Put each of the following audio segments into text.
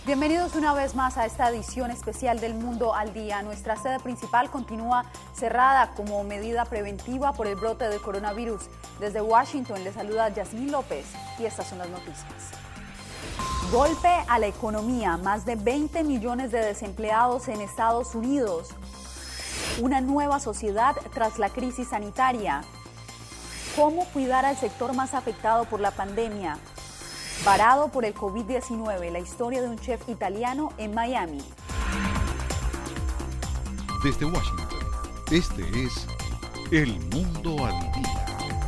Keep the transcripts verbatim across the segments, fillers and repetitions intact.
Bienvenidos una vez más a esta edición especial del Mundo al Día. Nuestra sede principal continúa cerrada como medida preventiva por el brote de coronavirus. Desde Washington les saluda Yasmín López y estas son las noticias. Golpe a la economía, más de veinte millones de desempleados en Estados Unidos. Una nueva sociedad tras la crisis sanitaria. ¿Cómo cuidar al sector más afectado por la pandemia? Varado por el COVID diecinueve, la historia de un chef italiano en Miami. Desde Washington, este es El Mundo al Día.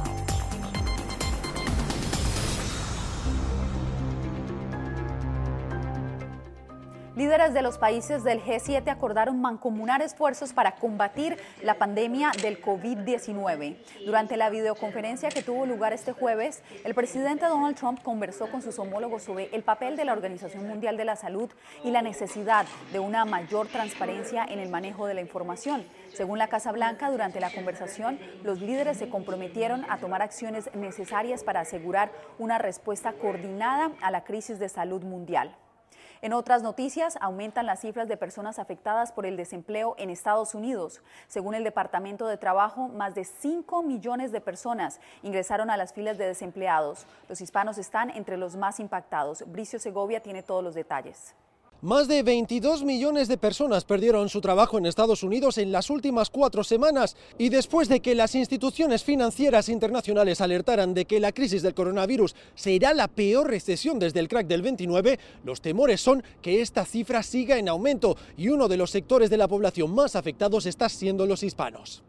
Líderes de los países del G siete acordaron mancomunar esfuerzos para combatir la pandemia del COVID diecinueve. Durante la videoconferencia que tuvo lugar este jueves, el presidente Donald Trump conversó con sus homólogos sobre el papel de la Organización Mundial de la Salud y la necesidad de una mayor transparencia en el manejo de la información. Según la Casa Blanca, durante la conversación, los líderes se comprometieron a tomar acciones necesarias para asegurar una respuesta coordinada a la crisis de salud mundial. En otras noticias, aumentan las cifras de personas afectadas por el desempleo en Estados Unidos. Según el Departamento de Trabajo, más de cinco millones de personas ingresaron a las filas de desempleados. Los hispanos están entre los más impactados. Bricio Segovia tiene todos los detalles. Más de veintidós millones de personas perdieron su trabajo en Estados Unidos en las últimas cuatro semanas y después de que las instituciones financieras internacionales alertaran de que la crisis del coronavirus será la peor recesión desde el crack del veintinueve, los temores son que esta cifra siga en aumento y uno de los sectores de la población más afectados está siendo los hispanos.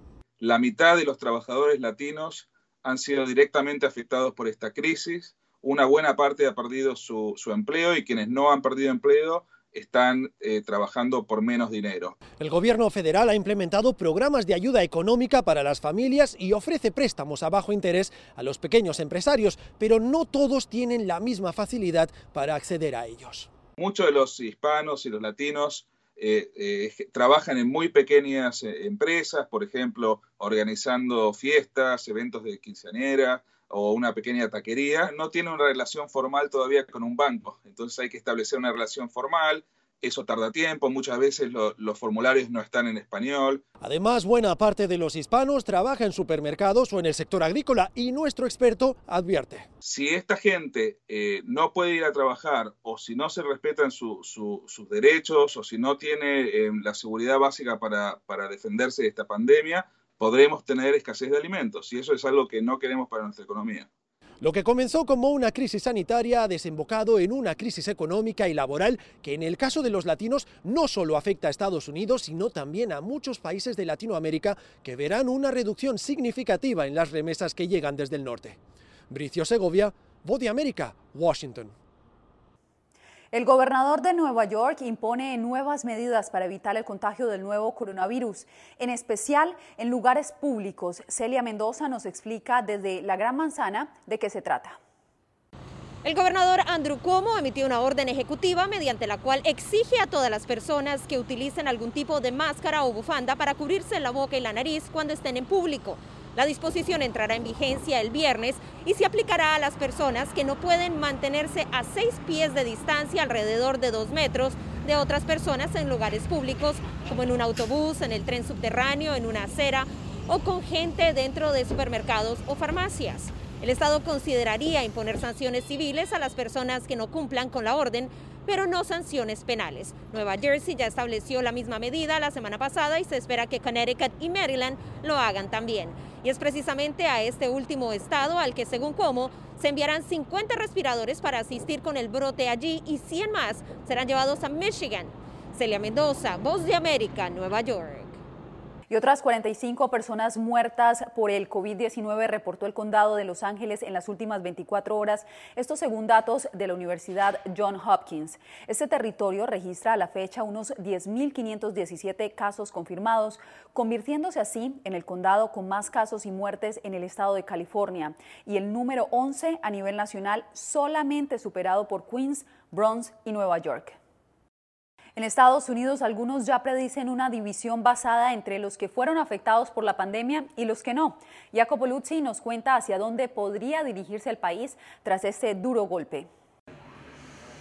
La mitad de los trabajadores latinos han sido directamente afectados por esta crisis. Una buena parte ha perdido su, su empleo y quienes no han perdido empleo están eh, trabajando por menos dinero. El gobierno federal ha implementado programas de ayuda económica para las familias y ofrece préstamos a bajo interés a los pequeños empresarios, pero no todos tienen la misma facilidad para acceder a ellos. Muchos de los hispanos y los latinos eh, eh, trabajan en muy pequeñas eh, empresas, por ejemplo, organizando fiestas, eventos de quinceañera, o una pequeña taquería, no tiene una relación formal todavía con un banco. Entonces hay que establecer una relación formal, eso tarda tiempo, muchas veces lo, los formularios no están en español. Además, buena parte de los hispanos trabaja en supermercados o en el sector agrícola y nuestro experto advierte. Si esta gente eh, no puede ir a trabajar o si no se respetan su, su, sus derechos o si no tiene eh, la seguridad básica para, para defenderse de esta pandemia, podremos tener escasez de alimentos y eso es algo que no queremos para nuestra economía. Lo que comenzó como una crisis sanitaria ha desembocado en una crisis económica y laboral que en el caso de los latinos no solo afecta a Estados Unidos, sino también a muchos países de Latinoamérica que verán una reducción significativa en las remesas que llegan desde el norte. Bricio Segovia, Voz de América, Washington. El gobernador de Nueva York impone nuevas medidas para evitar el contagio del nuevo coronavirus, en especial en lugares públicos. Celia Mendoza nos explica desde la Gran Manzana de qué se trata. El gobernador Andrew Cuomo emitió una orden ejecutiva mediante la cual exige a todas las personas que utilicen algún tipo de máscara o bufanda para cubrirse la boca y la nariz cuando estén en público. La disposición entrará en vigencia el viernes y se aplicará a las personas que no pueden mantenerse a seis pies de distancia alrededor de dos metros de otras personas en lugares públicos, como en un autobús, en el tren subterráneo, en una acera o con gente dentro de supermercados o farmacias. El Estado consideraría imponer sanciones civiles a las personas que no cumplan con la orden, pero no sanciones penales. Nueva Jersey ya estableció la misma medida la semana pasada y se espera que Connecticut y Maryland lo hagan también. Y es precisamente a este último estado al que, según Cuomo, se enviarán cincuenta respiradores para asistir con el brote allí y cien más serán llevados a Michigan. Celia Mendoza, Voz de América, Nueva York. Y otras cuarenta y cinco personas muertas por el COVID diecinueve reportó el condado de Los Ángeles en las últimas veinticuatro horas, esto según datos de la Universidad Johns Hopkins. Este territorio registra a la fecha unos diez mil quinientos diecisiete casos confirmados, convirtiéndose así en el condado con más casos y muertes en el estado de California y el número once a nivel nacional, solamente superado por Queens, Bronx y Nueva York. En Estados Unidos, algunos ya predicen una división basada entre los que fueron afectados por la pandemia y los que no. Jacopo Luzzi nos cuenta hacia dónde podría dirigirse el país tras este duro golpe.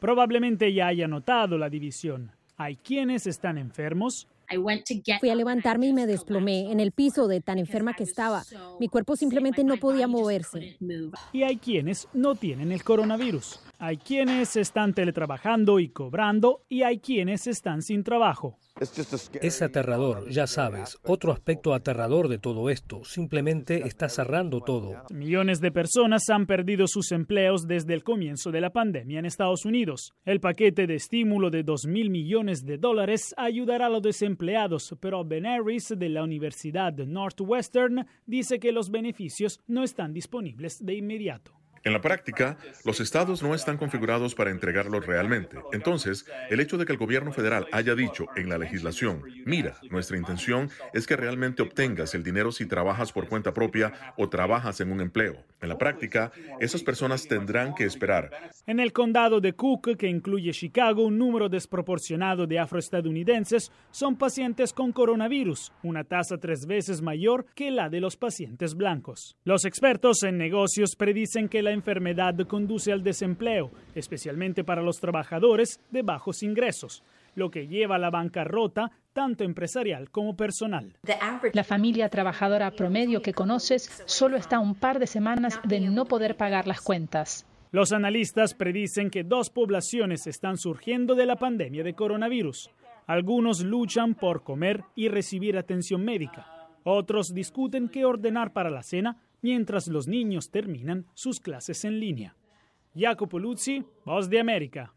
Probablemente ya haya notado la división. Hay quienes están enfermos. Fui a levantarme y me desplomé en el piso de tan enferma que estaba. Mi cuerpo simplemente no podía moverse. Y hay quienes no tienen el coronavirus. Hay quienes están teletrabajando y cobrando y hay quienes están sin trabajo. Es aterrador, ya sabes. Otro aspecto aterrador de todo esto, simplemente está cerrando todo. Millones de personas han perdido sus empleos desde el comienzo de la pandemia en Estados Unidos. El paquete de estímulo de dos mil millones de dólares ayudará a los desempleados, pero Ben Harris de la Universidad de Northwestern dice que los beneficios no están disponibles de inmediato. En la práctica, los estados no están configurados para entregarlos realmente. Entonces, el hecho de que el gobierno federal haya dicho en la legislación, mira, nuestra intención es que realmente obtengas el dinero si trabajas por cuenta propia o trabajas en un empleo. En la práctica, esas personas tendrán que esperar. En el condado de Cook, que incluye Chicago, un número desproporcionado de afroestadounidenses son pacientes con coronavirus, una tasa tres veces mayor que la de los pacientes blancos. Los expertos en negocios predicen que la La enfermedad conduce al desempleo, especialmente para los trabajadores de bajos ingresos, lo que lleva a la bancarrota tanto empresarial como personal. La familia trabajadora promedio que conoces solo está a un par de semanas de no poder pagar las cuentas. Los analistas predicen que dos poblaciones están surgiendo de la pandemia de coronavirus. Algunos luchan por comer y recibir atención médica. Otros discuten qué ordenar para la cena mientras los niños terminan sus clases en línea. Jacopo Luzzi, Voz de América.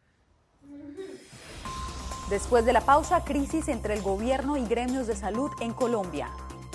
Después de la pausa, crisis entre el gobierno y gremios de salud en Colombia.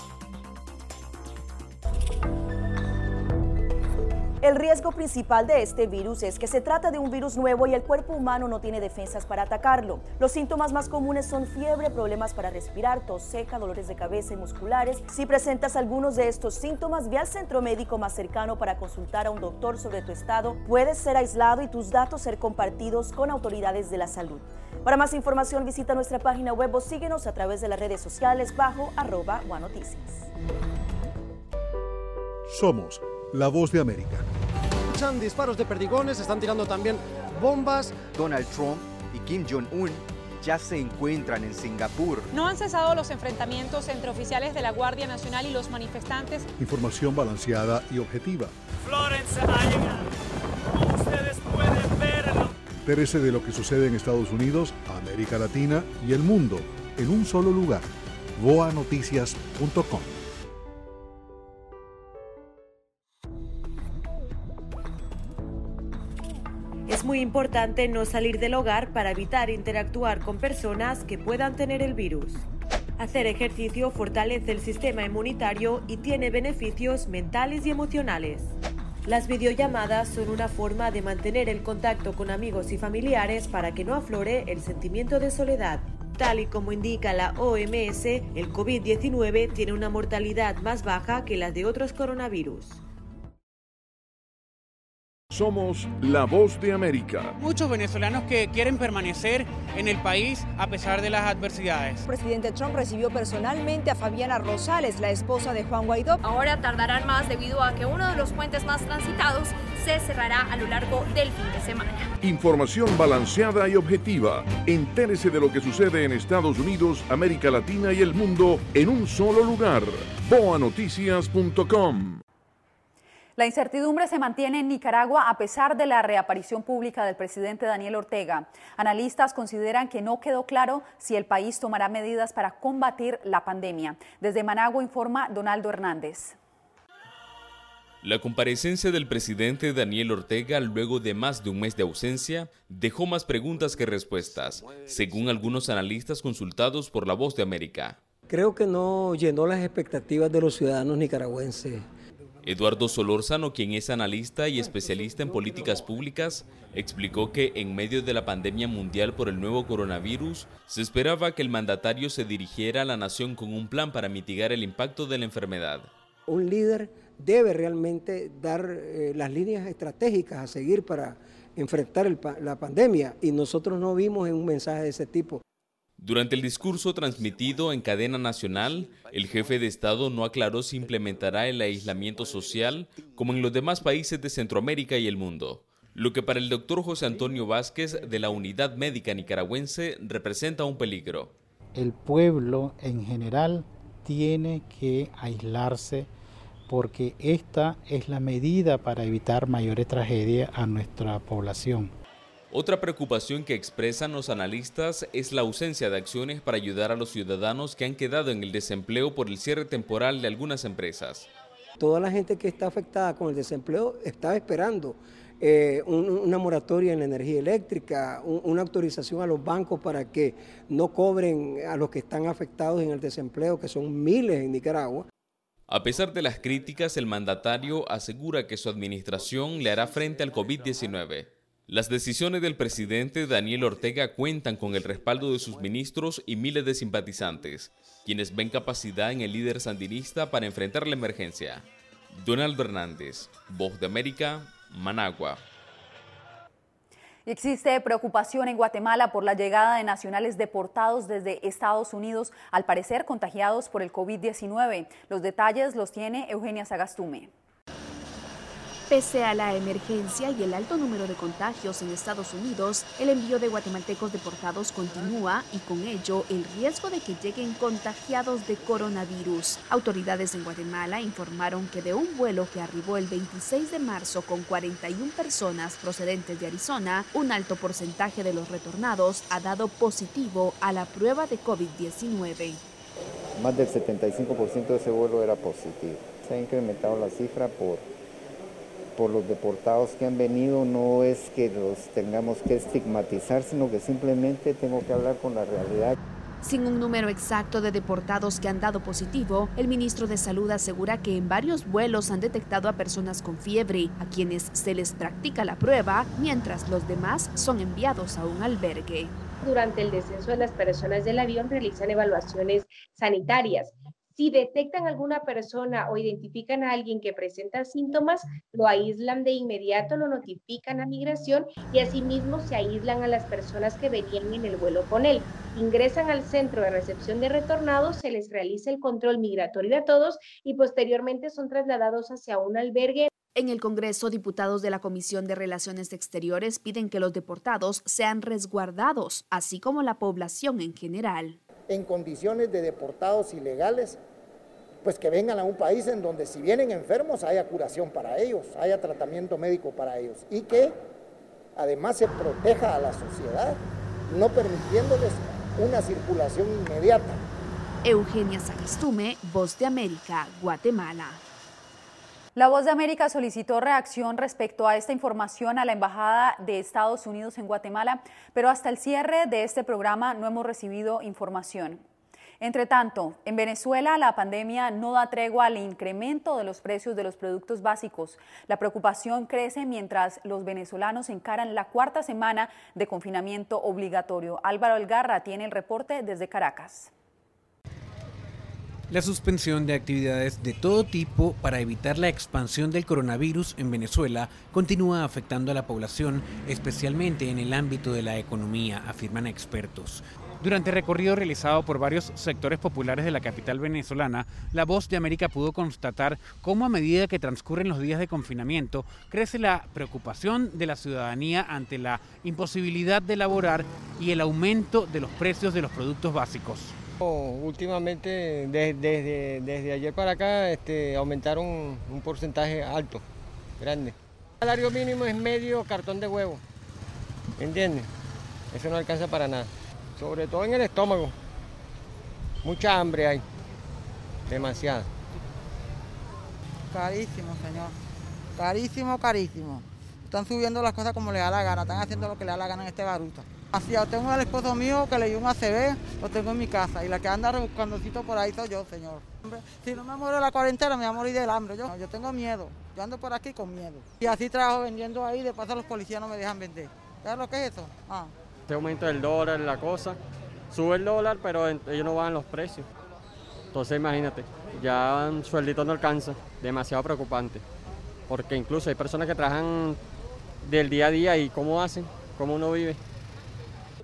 El riesgo principal de este virus es que se trata de un virus nuevo y el cuerpo humano no tiene defensas para atacarlo. Los síntomas más comunes son fiebre, problemas para respirar, tos seca, dolores de cabeza y musculares. Si presentas algunos de estos síntomas, ve al centro médico más cercano para consultar a un doctor sobre tu estado. Puedes ser aislado y tus datos ser compartidos con autoridades de la salud. Para más información, visita nuestra página web o síguenos a través de las redes sociales bajo arroba Guanoticias. Somos La Voz de América. Escuchan disparos de perdigones, están tirando también bombas. Donald Trump y Kim Jong-un ya se encuentran en Singapur. No han cesado los enfrentamientos entre oficiales de la Guardia Nacional y los manifestantes. Información balanceada y objetiva. Florence ha llegado. Como ustedes pueden verlo. Entérese de lo que sucede en Estados Unidos, América Latina y el mundo en un solo lugar. voa noticias punto com. Es muy importante no salir del hogar para evitar interactuar con personas que puedan tener el virus. Hacer ejercicio fortalece el sistema inmunitario y tiene beneficios mentales y emocionales. Las videollamadas son una forma de mantener el contacto con amigos y familiares para que no aflore el sentimiento de soledad. Tal y como indica la O M S, el COVID diecinueve tiene una mortalidad más baja que la de otros coronavirus. Somos La Voz de América. Muchos venezolanos que quieren permanecer en el país a pesar de las adversidades. El presidente Trump recibió personalmente a Fabiana Rosales, la esposa de Juan Guaidó. Ahora tardarán más debido a que uno de los puentes más transitados se cerrará a lo largo del fin de semana. Información balanceada y objetiva. Entérese de lo que sucede en Estados Unidos, América Latina y el mundo en un solo lugar. voa noticias punto com. La incertidumbre se mantiene en Nicaragua a pesar de la reaparición pública del presidente Daniel Ortega. Analistas consideran que no quedó claro si el país tomará medidas para combatir la pandemia. Desde Managua informa Donaldo Hernández. La comparecencia del presidente Daniel Ortega luego de más de un mes de ausencia dejó más preguntas que respuestas, según algunos analistas consultados por La Voz de América. Creo que no llenó las expectativas de los ciudadanos nicaragüenses. Eduardo Solórzano, quien es analista y especialista en políticas públicas, explicó que en medio de la pandemia mundial por el nuevo coronavirus, se esperaba que el mandatario se dirigiera a la nación con un plan para mitigar el impacto de la enfermedad. Un líder debe realmente dar eh, las líneas estratégicas a seguir para enfrentar el, la pandemia, y nosotros no vimos un mensaje de ese tipo. Durante el discurso transmitido en cadena nacional, el jefe de Estado no aclaró si implementará el aislamiento social como en los demás países de Centroamérica y el mundo. lo que para el doctor José Antonio Vázquez de la Unidad Médica Nicaragüense representa un peligro. El pueblo en general tiene que aislarse porque esta es la medida para evitar mayores tragedias a nuestra población. Otra preocupación que expresan los analistas es la ausencia de acciones para ayudar a los ciudadanos que han quedado en el desempleo por el cierre temporal de algunas empresas. Toda la gente que está afectada con el desempleo estaba esperando eh, un, una moratoria en la energía eléctrica, un, una autorización a los bancos para que no cobren a los que están afectados en el desempleo, que son miles en Nicaragua. A pesar de las críticas, el mandatario asegura que su administración le hará frente al COVID diecinueve. Las decisiones del presidente Daniel Ortega cuentan con el respaldo de sus ministros y miles de simpatizantes, quienes ven capacidad en el líder sandinista para enfrentar la emergencia. Donaldo Hernández, Voz de América, Managua. Existe preocupación en Guatemala por la llegada de nacionales deportados desde Estados Unidos, al parecer contagiados por el COVID diecinueve. Los detalles los tiene Eugenia Sagastume. Pese a la emergencia y el alto número de contagios en Estados Unidos, el envío de guatemaltecos deportados continúa y con ello el riesgo de que lleguen contagiados de coronavirus. Autoridades en Guatemala informaron que de un vuelo que arribó el veintiséis de marzo con cuarenta y una personas procedentes de Arizona, un alto porcentaje de los retornados ha dado positivo a la prueba de COVID diecinueve. Más del setenta y cinco por ciento de ese vuelo era positivo. Se ha incrementado la cifra por... por los deportados que han venido. No es que los tengamos que estigmatizar, sino que simplemente tengo que hablar con la realidad. Sin un número exacto de deportados que han dado positivo, el ministro de Salud asegura que en varios vuelos han detectado a personas con fiebre, a quienes se les practica la prueba, mientras los demás son enviados a un albergue. Durante el descenso de las personas del avión realizan evaluaciones sanitarias. Si detectan alguna persona o identifican a alguien que presenta síntomas, lo aíslan de inmediato, lo notifican a migración y asimismo se aíslan a las personas que venían en el vuelo con él. Ingresan al centro de recepción de retornados, se les realiza el control migratorio a todos y posteriormente son trasladados hacia un albergue. En el Congreso, diputados de la Comisión de Relaciones Exteriores piden que los deportados sean resguardados, así como la población en general. En condiciones de deportados ilegales, pues que vengan a un país en donde si vienen enfermos haya curación para ellos, haya tratamiento médico para ellos y que además se proteja a la sociedad, no permitiéndoles una circulación inmediata. Eugenia Sagastume, Voz de América, Guatemala. La Voz de América solicitó reacción respecto a esta información a la Embajada de Estados Unidos en Guatemala, pero hasta el cierre de este programa no hemos recibido información. Entre tanto, en Venezuela la pandemia no da tregua al incremento de los precios de los productos básicos. La preocupación crece mientras los venezolanos encaran la cuarta semana de confinamiento obligatorio. Álvaro Elgarra tiene el reporte desde Caracas. La suspensión de actividades de todo tipo para evitar la expansión del coronavirus en Venezuela continúa afectando a la población, especialmente en el ámbito de la economía, afirman expertos. Durante el recorrido realizado por varios sectores populares de la capital venezolana, La Voz de América pudo constatar cómo a medida que transcurren los días de confinamiento, crece la preocupación de la ciudadanía ante la imposibilidad de laborar y el aumento de los precios de los productos básicos. Últimamente, desde, desde, desde ayer para acá, este, aumentaron un porcentaje alto, grande. El salario mínimo es medio cartón de huevo, ¿entiendes? Eso no alcanza para nada, sobre todo en el estómago. Mucha hambre hay, demasiada. Carísimo, señor, carísimo, carísimo. Están subiendo las cosas como les da la gana, están haciendo lo que les da la gana en este baruta. Así, yo tengo al esposo mío que le dio un A C V, lo tengo en mi casa, y la que anda rebuscando por ahí soy yo, señor. Si no me muero de la cuarentena, me voy a morir del hambre. Yo, yo tengo miedo, yo ando por aquí con miedo. Y así trabajo vendiendo ahí, de paso los policías no me dejan vender. ¿Sabes lo que es eso? Ah. Este aumento del dólar, la cosa, sube el dólar, pero ellos no bajan los precios. Entonces imagínate, ya un sueldito no alcanza, demasiado preocupante. Porque incluso hay personas que trabajan del día a día y cómo hacen, cómo uno vive.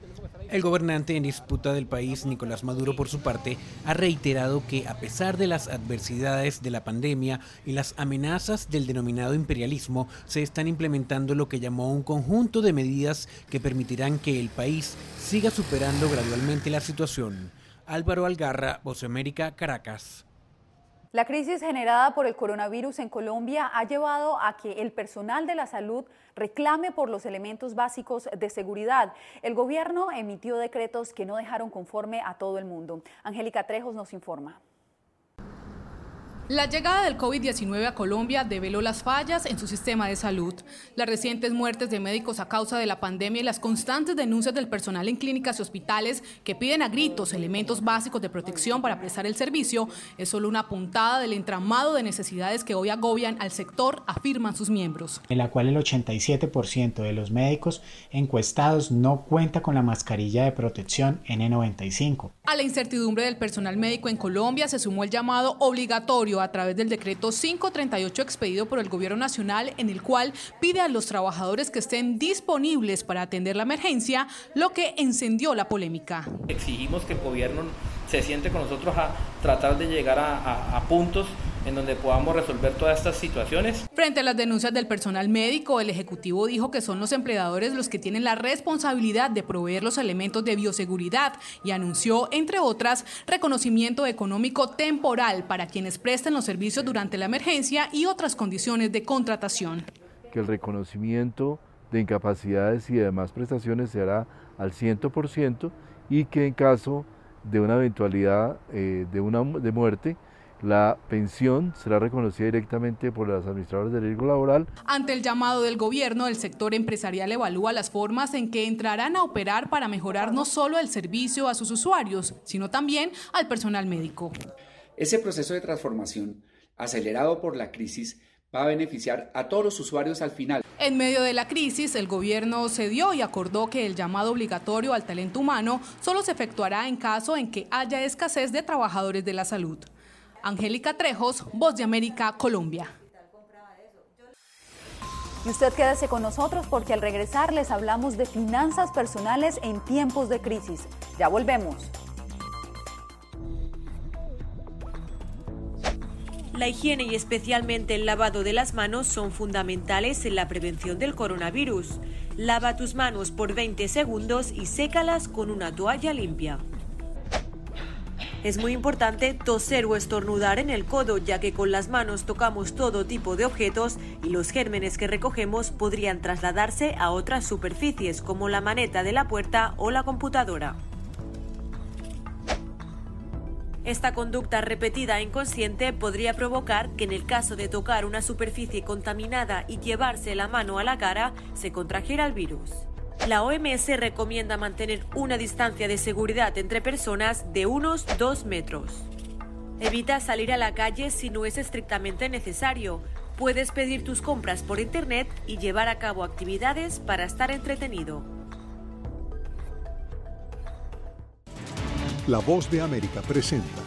El gobernante en disputa del país, Nicolás Maduro, por su parte, ha reiterado que a pesar de las adversidades de la pandemia y las amenazas del denominado imperialismo, se están implementando lo que llamó un conjunto de medidas que permitirán que el país siga superando gradualmente la situación. Álvaro Algarra, Voz de América, Caracas. La crisis generada por el coronavirus en Colombia ha llevado a que el personal de la salud reclame por los elementos básicos de seguridad. El gobierno emitió decretos que no dejaron conforme a todo el mundo. Angélica Trejos nos informa. La llegada del COVID diecinueve a Colombia develó las fallas en su sistema de salud. Las recientes muertes de médicos a causa de la pandemia y las constantes denuncias del personal en clínicas y hospitales que piden a gritos elementos básicos de protección para prestar el servicio es solo una puntada del entramado de necesidades que hoy agobian al sector, afirman sus miembros. En la cual el ochenta y siete por ciento de los médicos encuestados no cuenta con la mascarilla de protección N noventa y cinco. A la incertidumbre del personal médico en Colombia se sumó el llamado obligatorio a través del decreto quinientos treinta y ocho expedido por el Gobierno Nacional, en el cual pide a los trabajadores que estén disponibles para atender la emergencia, lo que encendió la polémica. Exigimos que el gobierno se siente con nosotros a tratar de llegar a, a, a puntos en donde podamos resolver todas estas situaciones. Frente a las denuncias del personal médico, el Ejecutivo dijo que son los empleadores los que tienen la responsabilidad de proveer los elementos de bioseguridad y anunció, entre otras, reconocimiento económico temporal para quienes presten los servicios durante la emergencia y otras condiciones de contratación. Que el reconocimiento de incapacidades y demás prestaciones se hará al cien por ciento y que en caso de una eventualidad eh, de, una, de muerte, la pensión será reconocida directamente por los administradores del riesgo laboral. Ante el llamado del gobierno, el sector empresarial evalúa las formas en que entrarán a operar para mejorar no solo el servicio a sus usuarios, sino también al personal médico. Ese proceso de transformación, acelerado por la crisis, va a beneficiar a todos los usuarios al final. En medio de la crisis, el gobierno cedió y acordó que el llamado obligatorio al talento humano solo se efectuará en caso en que haya escasez de trabajadores de la salud. Angélica Trejos, Voz de América, Colombia. Y usted quédese con nosotros porque al regresar les hablamos de finanzas personales en tiempos de crisis. Ya volvemos. La higiene y especialmente el lavado de las manos son fundamentales en la prevención del coronavirus. Lava tus manos por veinte segundos y sécalas con una toalla limpia. Es muy importante toser o estornudar en el codo, ya que con las manos tocamos todo tipo de objetos y los gérmenes que recogemos podrían trasladarse a otras superficies como la maneta de la puerta o la computadora. Esta conducta repetida e inconsciente podría provocar que en el caso de tocar una superficie contaminada y llevarse la mano a la cara, se contrajera el virus. La O M S recomienda mantener una distancia de seguridad entre personas de unos dos metros. Evita salir a la calle si no es estrictamente necesario. Puedes pedir tus compras por internet y llevar a cabo actividades para estar entretenido. La Voz de América presenta.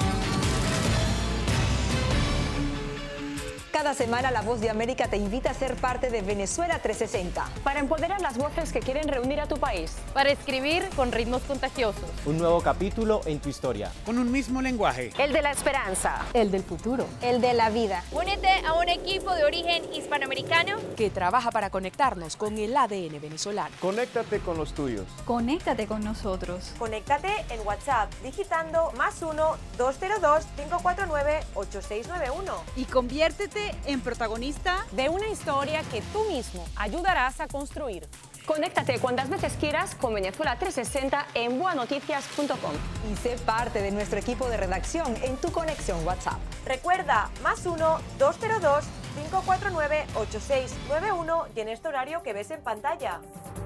Cada semana La Voz de América te invita a ser parte de Venezuela trescientos sesenta. Para empoderar las voces que quieren reunir a tu país. Para escribir con ritmos contagiosos. Un nuevo capítulo en tu historia. Con un mismo lenguaje. El de la esperanza. El del futuro. El de la vida. Únete a un equipo de origen hispanoamericano que trabaja para conectarnos con el A D N venezolano. Conéctate con los tuyos. Conéctate con nosotros. Conéctate en WhatsApp digitando más uno dos cero dos cinco cuatro nueve ocho seis nueve uno. Y conviértete en protagonista de una historia que tú mismo ayudarás a construir. Conéctate cuantas veces quieras con Venezuela trescientos sesenta en boa noticias punto com. Y sé parte de nuestro equipo de redacción en tu conexión WhatsApp. Recuerda, más uno dos cero dos cinco cuatro nueve ocho seis nueve uno y en este horario que ves en pantalla.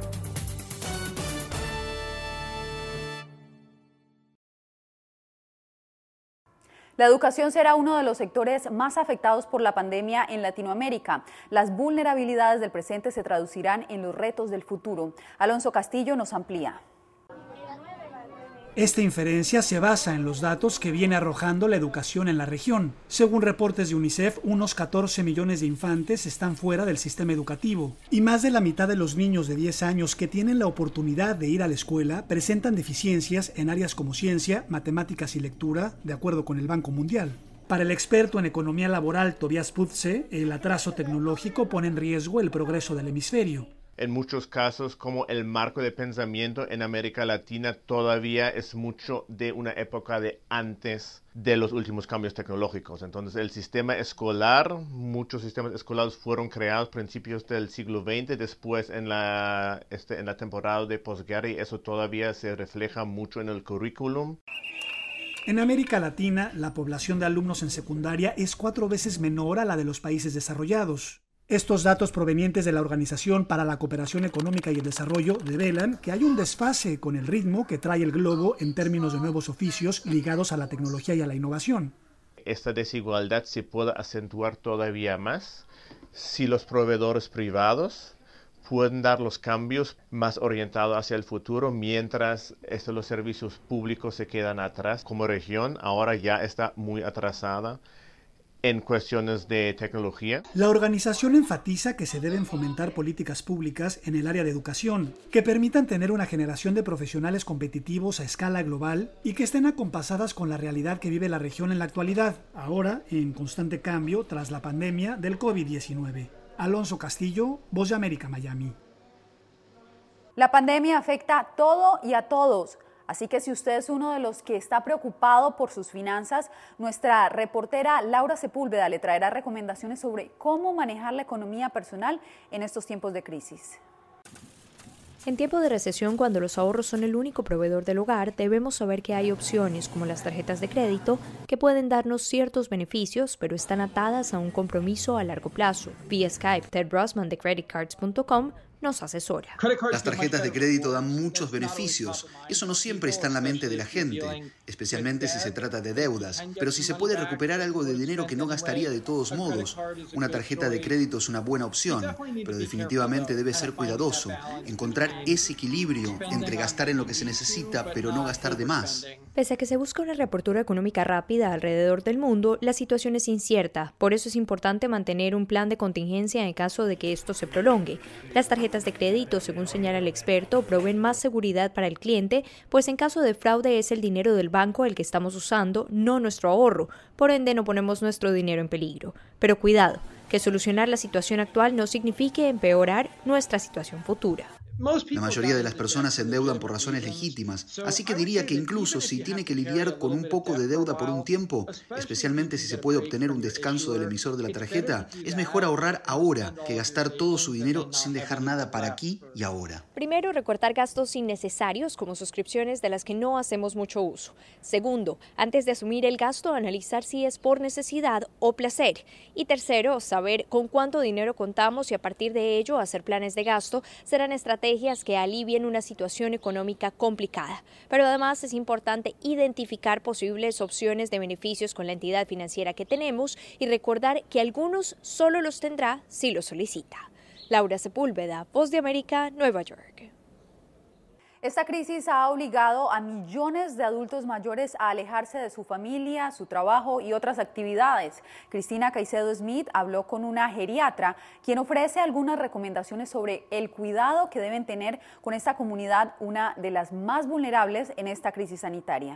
La educación será uno de los sectores más afectados por la pandemia en Latinoamérica. Las vulnerabilidades del presente se traducirán en los retos del futuro. Alonso Castillo nos amplía. Esta inferencia se basa en los datos que viene arrojando la educación en la región. Según reportes de UNICEF, unos catorce millones de infantes están fuera del sistema educativo y más de la mitad de los niños de diez años que tienen la oportunidad de ir a la escuela presentan deficiencias en áreas como ciencia, matemáticas y lectura, de acuerdo con el Banco Mundial. Para el experto en economía laboral Tobias Putze, el atraso tecnológico pone en riesgo el progreso del hemisferio. En muchos casos, como el marco de pensamiento en América Latina todavía es mucho de una época de antes de los últimos cambios tecnológicos. Entonces, el sistema escolar, muchos sistemas escolares fueron creados a principios del siglo veinte, después en la, este, en la temporada de posguerra, y eso todavía se refleja mucho en el currículum. En América Latina, la población de alumnos en secundaria es cuatro veces menor a la de los países desarrollados. Estos datos provenientes de la Organización para la Cooperación Económica y el Desarrollo develan que hay un desfase con el ritmo que trae el globo en términos de nuevos oficios ligados a la tecnología y a la innovación. Esta desigualdad se puede acentuar todavía más si los proveedores privados pueden dar los cambios más orientados hacia el futuro, mientras estos, los servicios públicos se quedan atrás. Como región ahora ya está muy atrasada en cuestiones de tecnología. La organización enfatiza que se deben fomentar políticas públicas en el área de educación, que permitan tener una generación de profesionales competitivos a escala global y que estén acompasadas con la realidad que vive la región en la actualidad, ahora en constante cambio tras la pandemia del COVID diecinueve. Alonso Castillo, Voz de América, Miami. La pandemia afecta a todo y a todos. Así que si usted es uno de los que está preocupado por sus finanzas, nuestra reportera Laura Sepúlveda le traerá recomendaciones sobre cómo manejar la economía personal en estos tiempos de crisis. En tiempo de recesión, cuando los ahorros son el único proveedor del hogar, debemos saber que hay opciones como las tarjetas de crédito que pueden darnos ciertos beneficios, pero están atadas a un compromiso a largo plazo. Vía Skype, Ted Brosman de credit cards punto com nos asesora. Las tarjetas de crédito dan muchos beneficios. Eso no siempre está en la mente de la gente, especialmente si se trata de deudas. Pero si se puede recuperar algo de dinero que no gastaría de todos modos, una tarjeta de crédito es una buena opción, pero definitivamente debe ser cuidadoso, encontrar ese equilibrio entre gastar en lo que se necesita, pero no gastar de más. Pese a que se busca una reapertura económica rápida alrededor del mundo, la situación es incierta. Por eso es importante mantener un plan de contingencia en caso de que esto se prolongue. Las tarjetas de crédito, según señala el experto, proveen más seguridad para el cliente, pues en caso de fraude es el dinero del banco el que estamos usando, no nuestro ahorro. Por ende, no ponemos nuestro dinero en peligro. Pero cuidado, que solucionar la situación actual no signifique empeorar nuestra situación futura. La mayoría de las personas se endeudan por razones legítimas, así que diría que incluso si tiene que lidiar con un poco de deuda por un tiempo, especialmente si se puede obtener un descanso del emisor de la tarjeta, es mejor ahorrar ahora que gastar todo su dinero sin dejar nada para aquí y ahora. Primero, recortar gastos innecesarios como suscripciones de las que no hacemos mucho uso. Segundo, antes de asumir el gasto, analizar si es por necesidad o placer. Y tercero, saber con cuánto dinero contamos y a partir de ello hacer planes de gasto serán estrategias que alivien una situación económica complicada. Pero además es importante identificar posibles opciones de beneficios con la entidad financiera que tenemos y recordar que algunos solo los tendrá si lo solicita. Laura Sepúlveda, Voz de América, Nueva York. Esta crisis ha obligado a millones de adultos mayores a alejarse de su familia, su trabajo y otras actividades. Cristina Caicedo Smith habló con una geriatra, quien ofrece algunas recomendaciones sobre el cuidado que deben tener con esta comunidad, una de las más vulnerables en esta crisis sanitaria.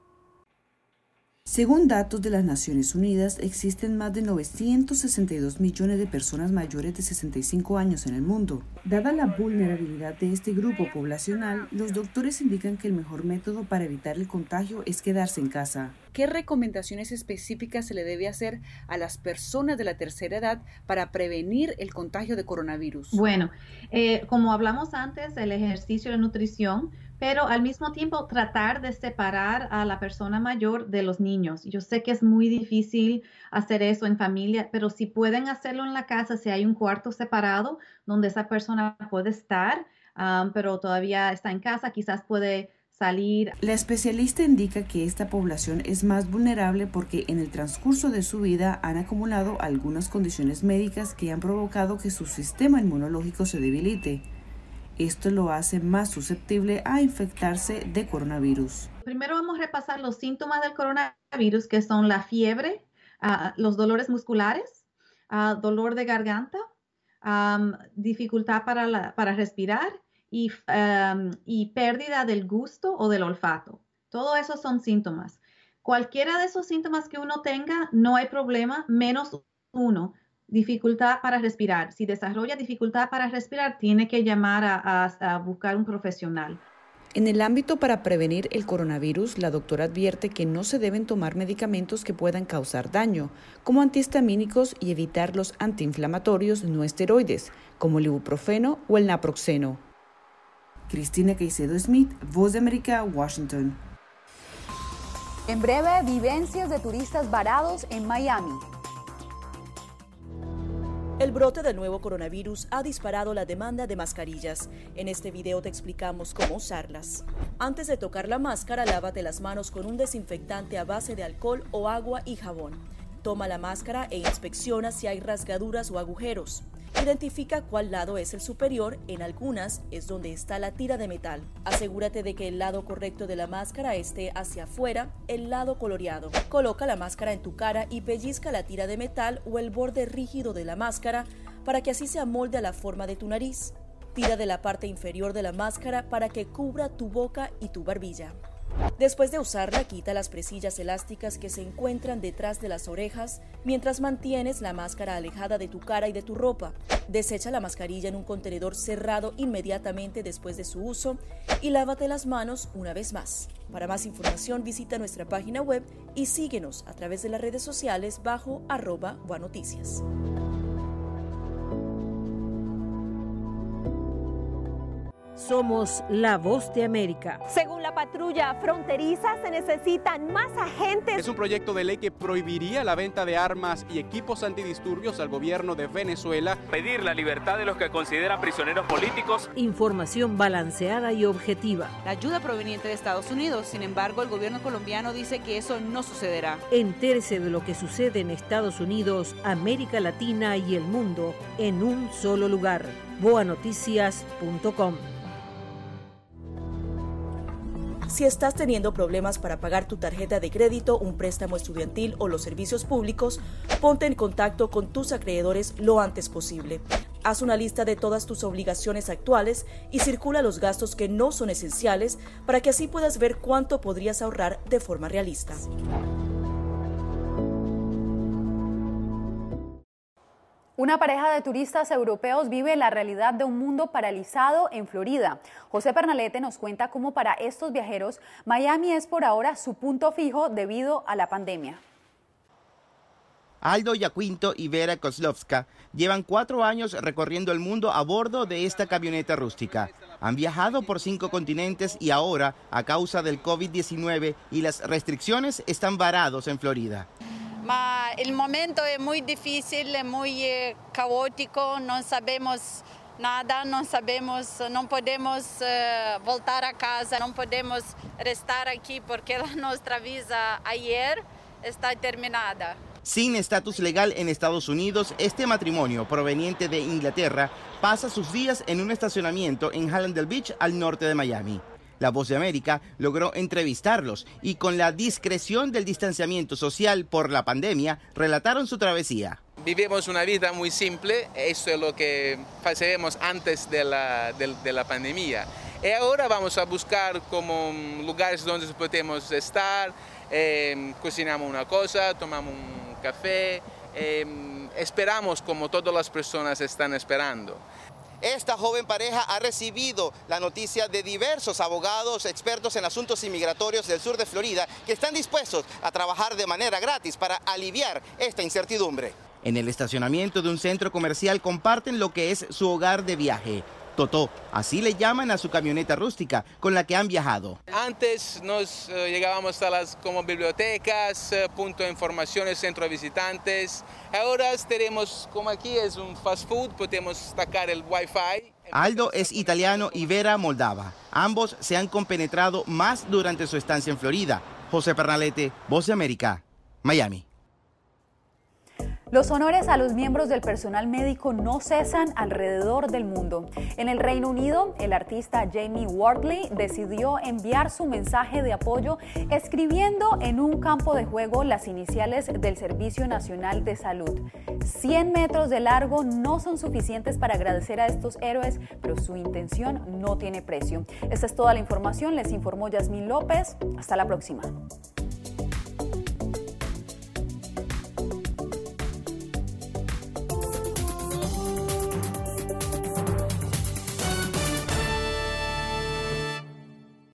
Según datos de las Naciones Unidas, existen más de novecientos sesenta y dos millones de personas mayores de sesenta y cinco años en el mundo. Dada la vulnerabilidad de este grupo poblacional, los doctores indican que el mejor método para evitar el contagio es quedarse en casa. ¿Qué recomendaciones específicas se le debe hacer a las personas de la tercera edad para prevenir el contagio de coronavirus? Bueno, eh, como hablamos antes, el ejercicio de nutrición, pero al mismo tiempo tratar de separar a la persona mayor de los niños. Yo sé que es muy difícil hacer eso en familia, pero si pueden hacerlo en la casa, si hay un cuarto separado donde esa persona puede estar, um, pero todavía está en casa, quizás puede salir. La especialista indica que esta población es más vulnerable porque en el transcurso de su vida han acumulado algunas condiciones médicas que han provocado que su sistema inmunológico se debilite. Esto lo hace más susceptible a infectarse de coronavirus. Primero vamos a repasar los síntomas del coronavirus, que son la fiebre, uh, los dolores musculares, uh, dolor de garganta, um, dificultad para, la, para respirar y, um, y pérdida del gusto o del olfato. Todo eso son síntomas. Cualquiera de esos síntomas que uno tenga, no hay problema, menos uno, dificultad para respirar. Si desarrolla dificultad para respirar, tiene que llamar a, a, a buscar un profesional. En el ámbito para prevenir el coronavirus, la doctora advierte que no se deben tomar medicamentos que puedan causar daño, como antihistamínicos, y evitar los antiinflamatorios no esteroides, como el ibuprofeno o el naproxeno. Cristina Caicedo Smith, Voz de América, Washington. En breve, vivencias de turistas varados en Miami. El brote del nuevo coronavirus ha disparado la demanda de mascarillas. En este video te explicamos cómo usarlas. Antes de tocar la máscara, lávate las manos con un desinfectante a base de alcohol o agua y jabón. Toma la máscara e inspecciona si hay rasgaduras o agujeros. Identifica cuál lado es el superior, en algunas es donde está la tira de metal. Asegúrate de que el lado correcto de la máscara esté hacia afuera, el lado coloreado. Coloca la máscara en tu cara y pellizca la tira de metal o el borde rígido de la máscara para que así se amolde a la forma de tu nariz. Tira de la parte inferior de la máscara para que cubra tu boca y tu barbilla. Después de usarla, quita las presillas elásticas que se encuentran detrás de las orejas mientras mantienes la máscara alejada de tu cara y de tu ropa. Desecha la mascarilla en un contenedor cerrado inmediatamente después de su uso y lávate las manos una vez más. Para más información, visita nuestra página web y síguenos a través de las redes sociales bajo arroba Buanoticias. Somos la voz de América. Según la patrulla fronteriza, se necesitan más agentes. Es un proyecto de ley que prohibiría la venta de armas y equipos antidisturbios al gobierno de Venezuela. Pedir la libertad de los que consideran prisioneros políticos. Información balanceada y objetiva. La ayuda proveniente de Estados Unidos, sin embargo, el gobierno colombiano dice que eso no sucederá. Entérese de lo que sucede en Estados Unidos, América Latina y el mundo en un solo lugar. boa noticias punto com. Si estás teniendo problemas para pagar tu tarjeta de crédito, un préstamo estudiantil o los servicios públicos, ponte en contacto con tus acreedores lo antes posible. Haz una lista de todas tus obligaciones actuales y circula los gastos que no son esenciales para que así puedas ver cuánto podrías ahorrar de forma realista. Una pareja de turistas europeos vive la realidad de un mundo paralizado en Florida. José Pernalete nos cuenta cómo para estos viajeros Miami es por ahora su punto fijo debido a la pandemia. Aldo Yaquinto y Vera Kozlovska llevan cuatro años recorriendo el mundo a bordo de esta camioneta rústica. Han viajado por cinco continentes y ahora, a causa del COVID diecinueve y las restricciones, están varados en Florida. Ma el momento es muy difícil, es muy eh, caótico, no sabemos nada, no sabemos, no podemos eh, voltar a casa, no podemos estar aquí porque nuestra visa ayer está terminada. Sin estatus legal en Estados Unidos, este matrimonio proveniente de Inglaterra pasa sus días en un estacionamiento en Hallandale Beach, al norte de Miami. La Voz de América logró entrevistarlos y con la discreción del distanciamiento social por la pandemia, relataron su travesía. Vivimos una vida muy simple, eso es lo que hacíamos antes de la, de, de la pandemia. Y ahora vamos a buscar como lugares donde podemos estar, eh, cocinamos una cosa, tomamos un café, eh, esperamos como todas las personas están esperando. Esta joven pareja ha recibido la noticia de diversos abogados expertos en asuntos inmigratorios del sur de Florida que están dispuestos a trabajar de manera gratis para aliviar esta incertidumbre. En el estacionamiento de un centro comercial comparten lo que es su hogar de viaje. Totó, así le llaman a su camioneta rústica con la que han viajado. Antes nos uh, llegábamos a las como bibliotecas, uh, punto de información, centro de visitantes. Ahora tenemos, como aquí es un fast food, podemos sacar el wifi. Aldo es italiano y Vera moldava. Ambos se han compenetrado más durante su estancia en Florida. José Pernalete, Voz de América, Miami. Los honores a los miembros del personal médico no cesan alrededor del mundo. En el Reino Unido, el artista Jamie Wardley decidió enviar su mensaje de apoyo escribiendo en un campo de juego las iniciales del Servicio Nacional de Salud. cien metros de largo no son suficientes para agradecer a estos héroes, pero su intención no tiene precio. Esta es toda la información. Les informó Yasmín López. Hasta la próxima.